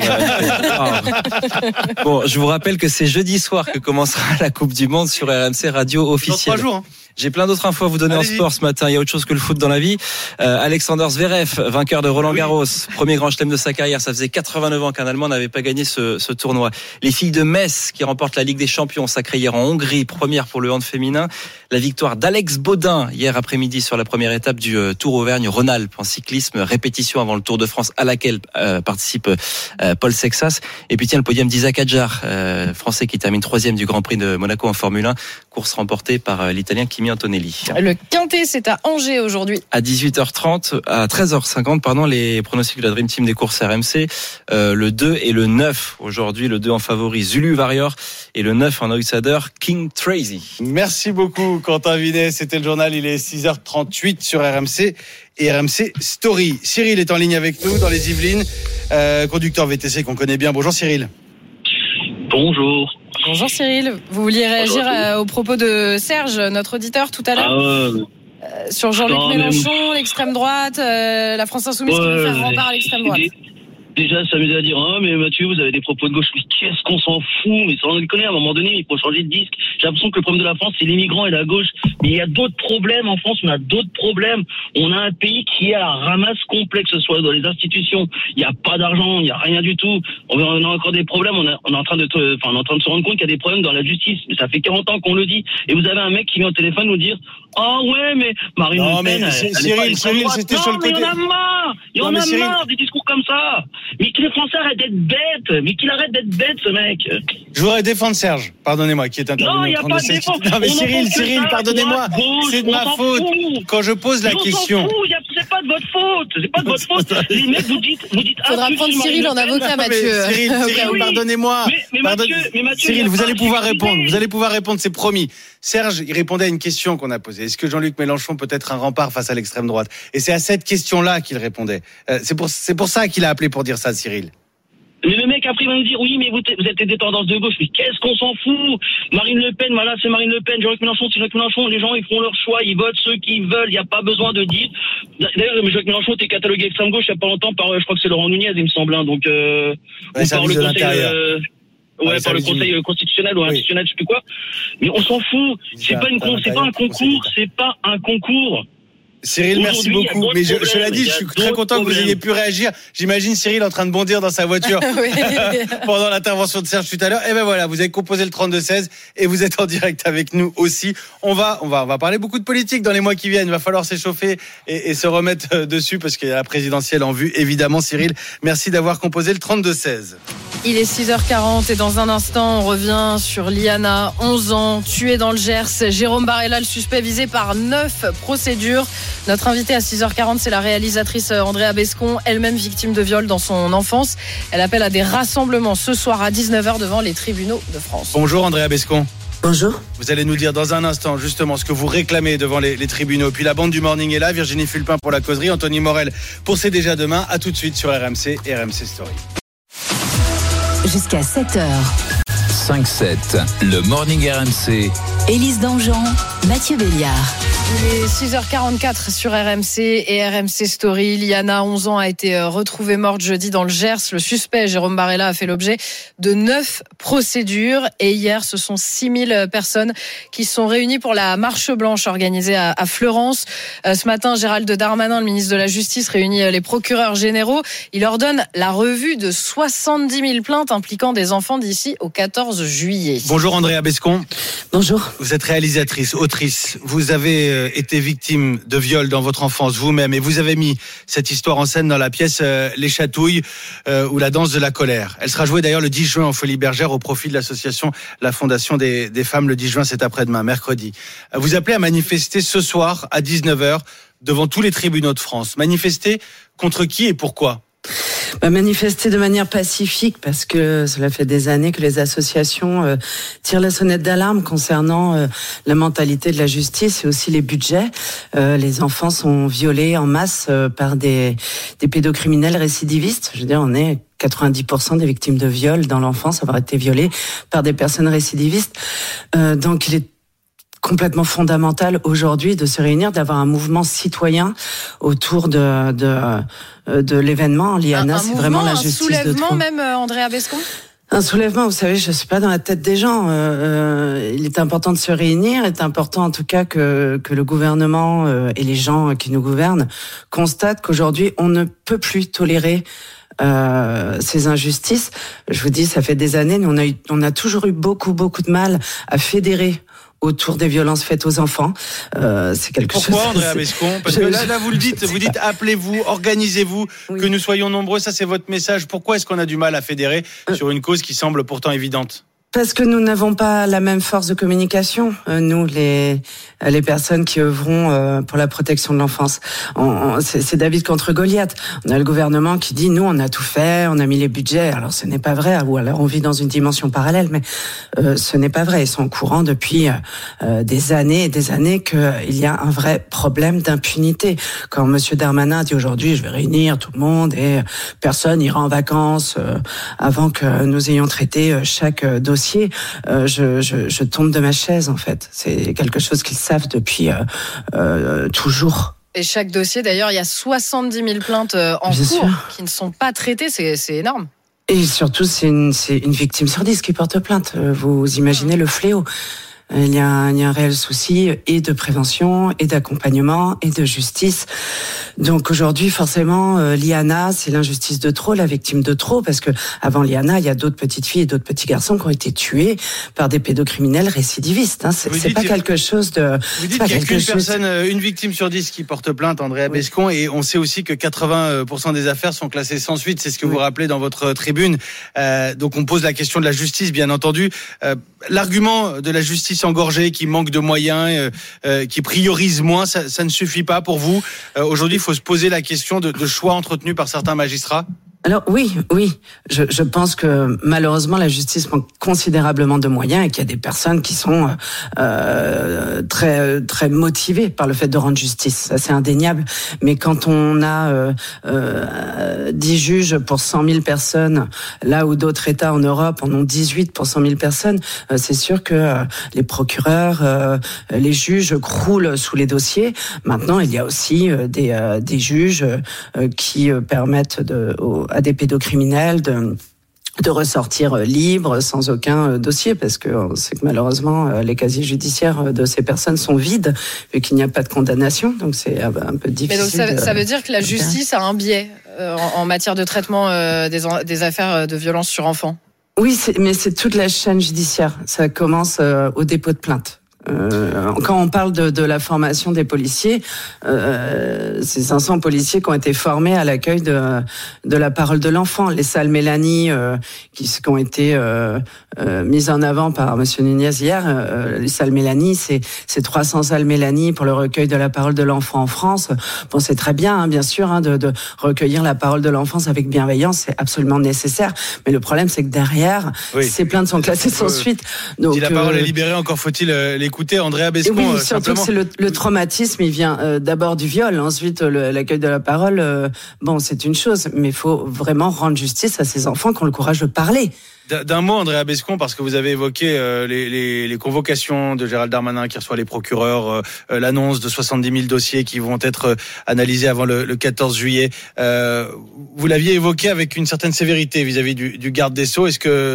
Bon, je vous rappelle que c'est jeudi soir que commencera la Coupe du Monde sur RMC Radio officielle. Dans 3 jours. Hein. J'ai plein d'autres infos à vous donner en sport ce matin. Il y a autre chose que le foot dans la vie. Alexander Zverev, vainqueur de Roland Garros, premier grand chelem de sa carrière. Ça faisait 89 ans qu'un Allemand n'avait pas gagné ce tournoi. Les filles de Metz qui remportent la Ligue des Champions, sacrée hier en Hongrie, première pour le hand féminin. La victoire d'Alex Baudin hier après-midi sur la première étape du Tour Auvergne-Rhône-Alpes en cyclisme, répétition avant le Tour de France à laquelle participe Paul Sexas. Et puis tiens, le podium d'Isaac Adjar, français qui termine 3e du Grand Prix de Monaco en Formule 1, course remportée par l'Italien Kimi Antonelli. Le Quintet, c'est à Angers aujourd'hui. À 18h30, à 13h50, les pronostics de la Dream Team des courses RMC. Le 2 et le 9 aujourd'hui. Le 2 en favori, Zulu Warrior, et le 9 en outsider, King Tracy. Merci beaucoup, Quentin Vinet. C'était le journal. Il est 6h38 sur RMC et RMC Story. Cyril est en ligne avec nous dans les Yvelines, conducteur VTC qu'on connaît bien. Bonjour Cyril. Bonjour. Bonjour Cyril, vous vouliez réagir aux propos de Serge, notre auditeur, tout à l'heure sur Jean-Luc Mélenchon, l'extrême droite, la France Insoumise qui veut faire rempart à l'extrême droite. Déjà s'amuser à dire mais Mathieu, vous avez des propos de gauche, mais qu'est-ce qu'on s'en fout, mais sans déconner, à un moment donné il faut changer de disque. J'ai l'impression que le problème de la France c'est les migrants et la gauche, mais il y a d'autres problèmes en France, on a d'autres problèmes. On a un pays qui est à la ramasse complet, que ce soit dans les institutions, il n'y a pas d'argent, il n'y a rien du tout. On a encore des problèmes, on est en train de se rendre compte qu'il y a des problèmes dans la justice, mais ça fait 40 ans qu'on le dit, et vous avez un mec qui vient au téléphone nous dire ouais mais Marine Le Pen, Cyril, c'était sur le côté. Il y en a marre des discours comme ça. Mais que les Français arrêtent d'être bêtes. Mais qu'il arrête d'être bête, ce mec. Je voudrais défendre Serge, pardonnez-moi, qui est intervenu. Non, il n'y a pas de défense. Non, mais Cyril, pardonnez-moi. C'est de ma faute. Quand je pose la question. C'est pas de votre faute. C'est pas de votre faute. Les mecs, vous dites. Faudra prendre Cyril en avocat, Mathieu. Cyril, pardonnez-moi. Mais Mathieu, Cyril, vous allez pouvoir répondre. Vous allez pouvoir répondre, c'est promis. Serge, il répondait à une question qu'on a posée. Est-ce que Jean-Luc Mélenchon peut être un rempart face à l'extrême droite? Et c'est à cette question-là qu'il répondait. C'est pour ça qu'il a appelé pour dire ça, Cyril. Mais le mec après va nous dire oui mais vous êtes des tendances de gauche, mais qu'est-ce qu'on s'en fout? Marine Le Pen, voilà, c'est Marine Le Pen. Jean-Luc Mélenchon, c'est Jean-Luc Mélenchon. Les gens ils font leur choix, ils votent ceux qu'ils veulent. Il n'y a pas besoin de dire. D'ailleurs, Jean-Luc Mélenchon était catalogué extrême gauche il n'y a pas longtemps par, je crois que c'est Laurent Nunez, il me semble. Donc par le conseil, par le conseil constitutionnel ou institutionnel, je sais plus quoi. Mais on s'en fout. C'est pas un concours. Cyril, merci beaucoup. Mais je l'ai dit, je suis très content que vous ayez pu réagir. J'imagine Cyril en train de bondir dans sa voiture pendant l'intervention de Serge tout à l'heure. Et ben voilà, vous avez composé le 32-16 et vous êtes en direct avec nous aussi. On va parler beaucoup de politique dans les mois qui viennent. Il va falloir s'échauffer et se remettre dessus parce qu'il y a la présidentielle en vue. Évidemment, Cyril, merci d'avoir composé le 32-16. Il est 6h40 et dans un instant, on revient sur Liana, 11 ans, tuée dans le Gers. Jérôme Barella, le suspect visé par 9 procédures. Notre invitée à 6h40, c'est la réalisatrice Andrea Bescon, elle-même victime de viol dans son enfance. Elle appelle à des rassemblements ce soir à 19h devant les tribunaux de France. Bonjour Andrea Bescon. Bonjour. Vous allez nous dire dans un instant justement ce que vous réclamez devant les tribunaux. Puis la bande du Morning est là, Virginie Fulpin pour la causerie, Anthony Morel pour C'est déjà demain. À tout de suite sur RMC et RMC Story. Jusqu'à 7h. 5-7, le Morning RMC. Élise Dangean, Mathieu Béliard. Il est 6h44 sur RMC et RMC Story. Liana, 11 ans, a été retrouvée morte jeudi dans le Gers. Le suspect, Jérôme Barella, a fait l'objet de 9 procédures. Et hier, ce sont 6000 personnes qui sont réunies pour la marche blanche organisée à Fleurance. Ce matin, Gérald Darmanin, le ministre de la Justice, réunit les procureurs généraux. Il ordonne la revue de 70 000 plaintes impliquant des enfants d'ici au 14 juillet. Bonjour Andrea Bescon. Bonjour. Vous êtes réalisatrice, autrice. Vous avez été victime de viol dans votre enfance vous-même et vous avez mis cette histoire en scène dans la pièce Les Chatouilles ou La danse de la colère. Elle sera jouée d'ailleurs le 10 juin en Folies Bergère au profit de l'association La Fondation des Femmes. Le 10 juin, c'est après-demain, mercredi. Vous appelez à manifester ce soir à 19h devant tous les tribunaux de France. Manifester contre qui et pourquoi ? Manifester de manière pacifique, parce que cela fait des années que les associations tirent la sonnette d'alarme concernant la mentalité de la justice et aussi les budgets. Les enfants sont violés en masse par des pédocriminels récidivistes. Je veux dire, on est 90% des victimes de viol dans l'enfance avoir été violées par des personnes récidivistes. Donc il est complètement fondamental aujourd'hui de se réunir, d'avoir un mouvement citoyen autour de l'événement. Liana, c'est vraiment la justice de trop. Un soulèvement même, Andrea Bescon ? Un soulèvement, vous savez, je suis pas dans la tête des gens. Il est important de se réunir. Il est important, en tout cas, que le gouvernement et les gens qui nous gouvernent constatent qu'aujourd'hui, on ne peut plus tolérer ces injustices. Je vous dis, ça fait des années, nous, on a toujours eu beaucoup de mal à fédérer autour des violences faites aux enfants. C'est quelque chose. Pourquoi, Andrea Bescon ? Parce que là, vous dites, appelez-vous, organisez-vous, que nous soyons nombreux. Ça, c'est votre message. Pourquoi est-ce qu'on a du mal à fédérer sur une cause qui semble pourtant évidente ? Parce que nous n'avons pas la même force de communication, nous, les personnes qui œuvront pour la protection de l'enfance. C'est David contre Goliath. On a le gouvernement qui dit, nous, on a tout fait, on a mis les budgets. Alors, ce n'est pas vrai, ou alors on vit dans une dimension parallèle, mais ce n'est pas vrai. Ils sont au courant depuis des années et des années qu'il y a un vrai problème d'impunité. Quand Monsieur Darmanin dit aujourd'hui, je vais réunir tout le monde et personne n'ira en vacances avant que nous ayons traité chaque dossier, je tombe de ma chaise, en fait. C'est quelque chose qu'ils savent depuis toujours. Et chaque dossier, d'ailleurs, il y a 70 000 plaintes en cours qui ne sont pas traitées. C'est énorme. Et surtout, c'est une victime sur 10 qui porte plainte. Vous imaginez le fléau. Il y a un réel souci et de prévention, et d'accompagnement, et de justice. Donc aujourd'hui, forcément, Liana, c'est l'injustice de trop, la victime de trop, parce que avant Liana, il y a d'autres petites filles et d'autres petits garçons qui ont été tués par des pédocriminels récidivistes. C'est pas quelque chose de. Vous dites qu'il y a qu'une personne, une victime sur 10 qui porte plainte, Andrea Bescon, et on sait aussi que 80% des affaires sont classées sans suite. C'est ce que vous rappelez dans votre tribune. Donc on pose la question de la justice, bien entendu. L'argument de la justice engorgée, qui manque de moyens, qui priorise moins, ça ne suffit pas pour vous. Aujourd'hui, il faut se poser la question de choix entretenus par certains magistrats. Alors oui, je pense que malheureusement la justice manque considérablement de moyens et qu'il y a des personnes qui sont très très motivées par le fait de rendre justice, ça c'est indéniable. Mais quand on a 10 juges pour 100 000 personnes, là où d'autres États en Europe en ont 18 pour 100 000 personnes, c'est sûr que les procureurs, les juges croulent sous les dossiers. Maintenant, il y a aussi des juges qui permettent à des pédocriminels de ressortir libres sans aucun dossier, parce que on sait que malheureusement les casiers judiciaires de ces personnes sont vides vu qu'il n'y a pas de condamnation, donc c'est un peu difficile. Mais donc ça veut dire que la justice a un biais en matière de traitement des affaires de violence sur enfants. Oui, mais c'est toute la chaîne judiciaire. Ça commence au dépôt de plainte. Quand on parle de la formation des policiers, c'est 500 policiers qui ont été formés à l'accueil de la parole de l'enfant. Les salles Mélanie qui ont été mises en avant par Monsieur Nunez hier, les salles Mélanie, c'est 300 salles Mélanie pour le recueil de la parole de l'enfant en France. Bon, c'est très bien, bien sûr, de recueillir la parole de l'enfance avec bienveillance, c'est absolument nécessaire. Mais le problème, c'est que derrière, ces plaintes sont classées sans suite. Donc, si la parole est libérée, encore faut-il l'écouter. Andrea Bescon, oui, surtout c'est le traumatisme, il vient d'abord du viol, ensuite l'accueil de la parole. Bon, c'est une chose, mais il faut vraiment rendre justice à ces enfants qui ont le courage de parler. D'un mot, Andrea Bescon, parce que vous avez évoqué les convocations de Gérald Darmanin qui reçoit les procureurs, l'annonce de 70 000 dossiers qui vont être analysés avant le 14 juillet. Vous l'aviez évoqué avec une certaine sévérité vis-à-vis du garde des Sceaux. Est-ce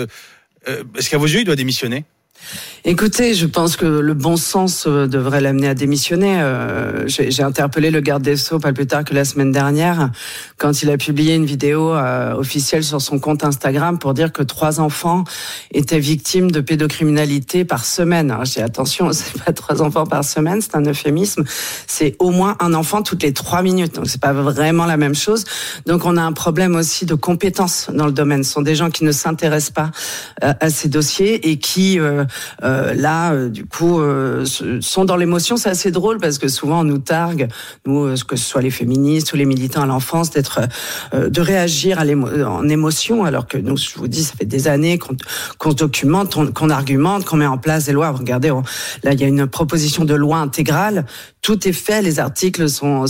qu'à vos yeux, il doit démissionner ? Écoutez, je pense que le bon sens devrait l'amener à démissionner. J'ai interpellé le garde des Sceaux pas plus tard que la semaine dernière, quand il a publié une vidéo officielle sur son compte Instagram pour dire que 3 enfants étaient victimes de pédocriminalité par semaine. Alors, je dis attention, c'est pas 3 enfants par semaine, c'est un euphémisme. C'est au moins un enfant toutes les 3 minutes. Donc c'est pas vraiment la même chose. Donc on a un problème aussi de compétences dans le domaine. Ce sont des gens qui ne s'intéressent pas à ces dossiers et qui là, du coup, sont dans l'émotion. C'est assez drôle parce que souvent on nous targue, nous, que ce soit les féministes ou les militants à l'enfance, de réagir en émotion, alors que nous, je vous dis, ça fait des années qu'on se documente, qu'on argumente, qu'on met en place des lois. Regardez, là, il y a une proposition de loi intégrale. Tout est fait, les articles sont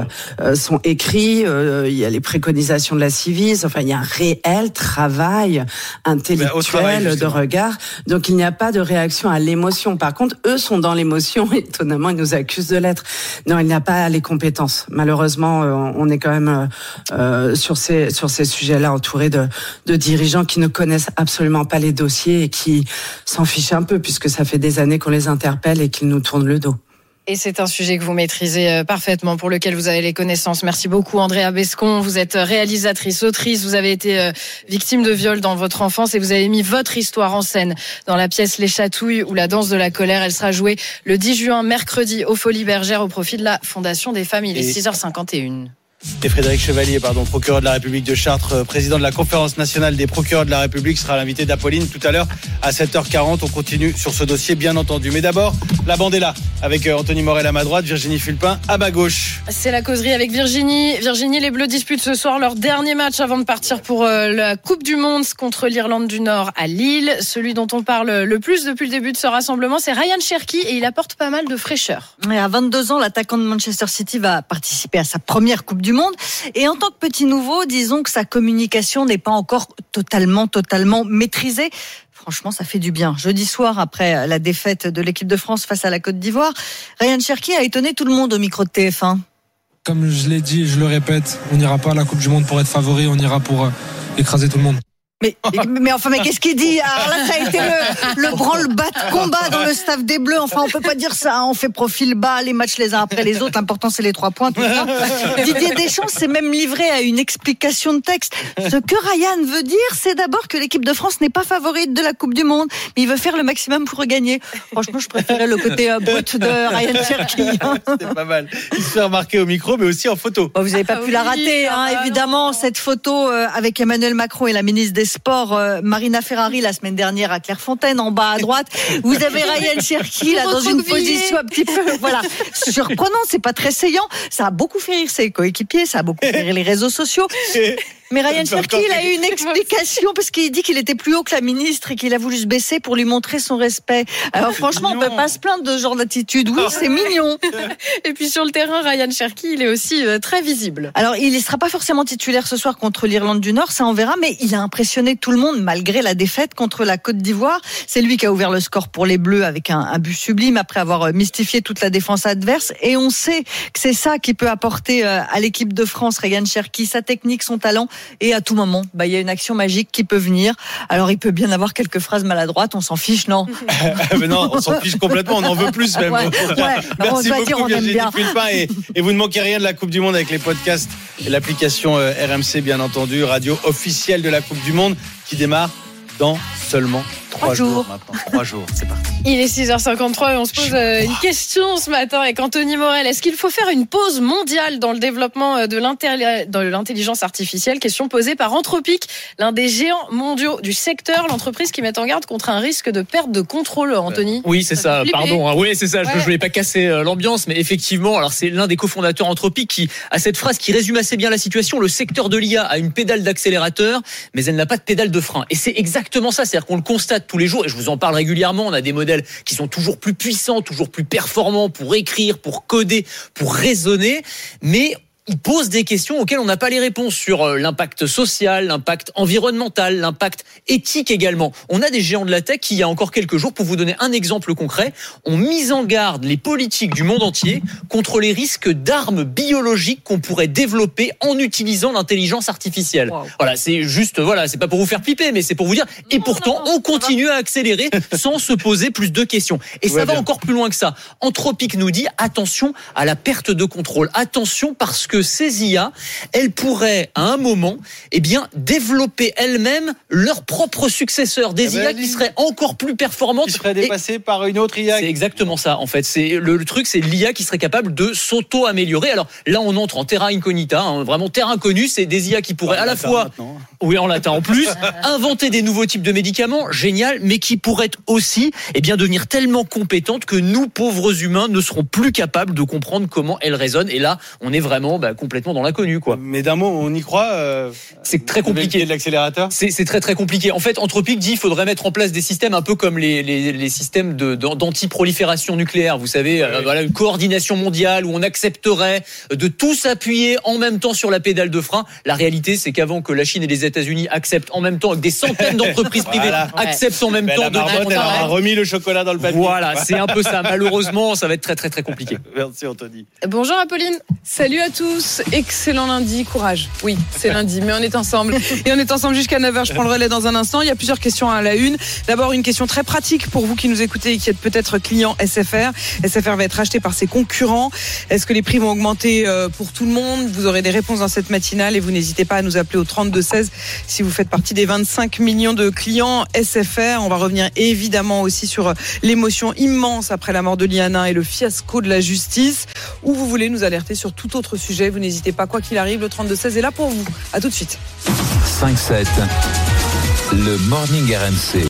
écrits, il y a les préconisations de la Civis, enfin il y a un réel travail intellectuel de regard. Donc il n'y a pas de réaction à l'émotion. Par contre, eux sont dans l'émotion, étonnamment ils nous accusent de l'être. Non, il n'y a pas les compétences. Malheureusement, on est quand même sur ces sujets-là entourés de dirigeants qui ne connaissent absolument pas les dossiers et qui s'en fichent un peu puisque ça fait des années qu'on les interpelle et qu'ils nous tournent le dos. Et c'est un sujet que vous maîtrisez parfaitement, pour lequel vous avez les connaissances. Merci beaucoup, Andrea Bescon. Vous êtes réalisatrice, autrice. Vous avez été victime de viol dans votre enfance et vous avez mis votre histoire en scène dans la pièce Les Chatouilles ou La Danse de la colère. Elle sera jouée le 10 juin, mercredi, aux Folies Bergères au profit de la Fondation des Femmes. Il est 6h51. Et Frédéric Chevalier, procureur de la République de Chartres, président de la Conférence nationale des procureurs de la République, sera l'invité d'Apolline tout à l'heure à 7h40. On continue sur ce dossier, bien entendu. Mais d'abord, la bande est là, avec Anthony Morel à ma droite, Virginie Fulpin à ma gauche. C'est la causerie avec Virginie. Virginie, les Bleus disputent ce soir leur dernier match avant de partir pour la Coupe du Monde contre l'Irlande du Nord à Lille. Celui dont on parle le plus depuis le début de ce rassemblement, c'est Ryan Cherki et il apporte pas mal de fraîcheur. Et à 22 ans, l'attaquant de Manchester City va participer à sa première Coupe du Monde. Et en tant que petit nouveau, disons que sa communication n'est pas encore totalement maîtrisée. Franchement, ça fait du bien. Jeudi soir, après la défaite de l'équipe de France face à la Côte d'Ivoire, Ryan Cherki a étonné tout le monde au micro de TF1. Comme je l'ai dit, je le répète, on n'ira pas à la Coupe du Monde pour être favori, on ira pour écraser tout le monde. Mais qu'est-ce qu'il dit? Alors là, ça a été le branle-bas de combat dans le staff des Bleus. Enfin, on peut pas dire ça. On fait profil bas, les matchs les uns après les autres. L'important, c'est les 3 points, tout ça. Didier Deschamps s'est même livré à une explication de texte. Ce que Ryan veut dire, c'est d'abord que l'équipe de France n'est pas favorite de la Coupe du Monde, mais il veut faire le maximum pour regagner. Franchement, je préférais le côté brut de Ryan Cherki. C'est pas mal. Il se fait remarquer au micro, mais aussi en photo. Vous n'avez pas pu la rater, évidemment, cette photo avec Emmanuel Macron et la ministre des Sports, Marina Ferrari, la semaine dernière à Clairefontaine, en bas à droite. Vous avez Ryan Cherki là dans une position un petit peu surprenante. C'est pas très saillant. Ça a beaucoup fait rire ses coéquipiers, ça a beaucoup fait rire les réseaux sociaux. Mais Ryan Cherki, il a eu une explication parce qu'il dit qu'il était plus haut que la ministre et qu'il a voulu se baisser pour lui montrer son respect. Alors franchement, on peut pas se plaindre de ce genre d'attitude. Oui, c'est mignon. Et puis sur le terrain, Ryan Cherki, il est aussi très visible. Alors, il ne sera pas forcément titulaire ce soir contre l'Irlande du Nord, ça on verra, mais il a impressionné tout le monde malgré la défaite contre la Côte d'Ivoire. C'est lui qui a ouvert le score pour les Bleus avec un but sublime après avoir mystifié toute la défense adverse. Et on sait que c'est ça qui peut apporter à l'équipe de France, Ryan Cherki, sa technique, son talent. Et à tout moment, il y a une action magique qui peut venir. Alors, il peut bien avoir quelques phrases maladroites, on s'en fiche, non? Mais non, on s'en fiche complètement, on en veut plus même. Ouais. Merci beaucoup, Virginie Fulpin. Et vous ne manquez rien de la Coupe du Monde avec les podcasts et l'application RMC, bien entendu, radio officielle de la Coupe du Monde qui démarre dans seulement 3 jours maintenant. 3 jours, c'est parti. Il est 6h53 et on se pose une question ce matin avec Anthony Morel. Est-ce qu'il faut faire une pause mondiale dans le développement de l'intelligence artificielle? Question posée par Anthropic, l'un des géants mondiaux du secteur, l'entreprise qui met en garde contre un risque de perte de contrôle, Anthony. Oui, c'est ça, pardon. Oui, c'est ça, je voulais pas casser l'ambiance, mais effectivement, alors c'est l'un des cofondateurs Anthropic qui a cette phrase qui résume assez bien la situation. Le secteur de l'IA a une pédale d'accélérateur, mais elle n'a pas de pédale de frein. Et c'est exactement ça, c'est-à-dire qu'on le constate tous les jours, et je vous en parle régulièrement, on a des modèles qui sont toujours plus puissants, toujours plus performants pour écrire, pour coder, pour raisonner, mais il pose des questions auxquelles on n'a pas les réponses sur l'impact social, l'impact environnemental, l'impact éthique également. On a des géants de la tech qui, il y a encore quelques jours, pour vous donner un exemple concret, ont mis en garde les politiques du monde entier contre les risques d'armes biologiques qu'on pourrait développer en utilisant l'intelligence artificielle. Wow. Voilà, c'est juste, c'est pas pour vous faire piper, mais c'est pour vous dire. Et pourtant, on continue à accélérer sans se poser plus de questions. Et ça va encore plus loin que ça. Anthropic nous dit attention à la perte de contrôle. Attention parce que que ces IA, elles pourraient à un moment, développer elles-mêmes leurs propres successeurs, des IA qui seraient encore plus performantes, qui seraient dépassées par une autre IA. C'est exactement ça, en fait. C'est le truc, c'est l'IA qui serait capable de s'auto-améliorer. Alors là, on entre en terra incognita, vraiment terre inconnue. C'est des IA qui pourraient à la fois, oui, en latin en plus, inventer des nouveaux types de médicaments, génial, mais qui pourraient aussi, devenir tellement compétentes que nous, pauvres humains, ne serons plus capables de comprendre comment elles raisonnent. Et là, on est vraiment complètement dans l'inconnu, quoi. Mais d'un mot, on y croit. C'est très compliqué. De l'accélérateur. C'est très très compliqué. En fait, Anthropic dit qu'il faudrait mettre en place des systèmes un peu comme les systèmes d'anti-prolifération nucléaire. Vous savez, une coordination mondiale où on accepterait de tous appuyer en même temps sur la pédale de frein. La réalité, c'est qu'avant que la Chine et les États-Unis acceptent en même temps, que des centaines d'entreprises privées acceptent en même temps, la marmotte, elle aura remis le chocolat dans le papier. Voilà, c'est un peu ça. Malheureusement, ça va être très très très compliqué. Merci Anthony. Bonjour Apolline. Salut à tous, excellent lundi, courage. Oui, c'est lundi, mais on est ensemble. Et on est ensemble jusqu'à 9h, je prends le relais dans un instant. Il y a plusieurs questions à la une. D'abord, une question très pratique pour vous qui nous écoutez et qui êtes peut-être client SFR. SFR va être racheté par ses concurrents. Est-ce que les prix vont augmenter pour tout le monde ? Vous aurez des réponses dans cette matinale et vous n'hésitez pas à nous appeler au 3216 si vous faites partie des 25 millions de clients SFR. On va revenir évidemment aussi sur l'émotion immense après la mort de Liana et le fiasco de la justice. Ou vous voulez nous alerter sur tout autre sujet, vous n'hésitez pas, quoi qu'il arrive, le 3216 est là pour vous. À tout de suite. 5-7, le Morning RMC.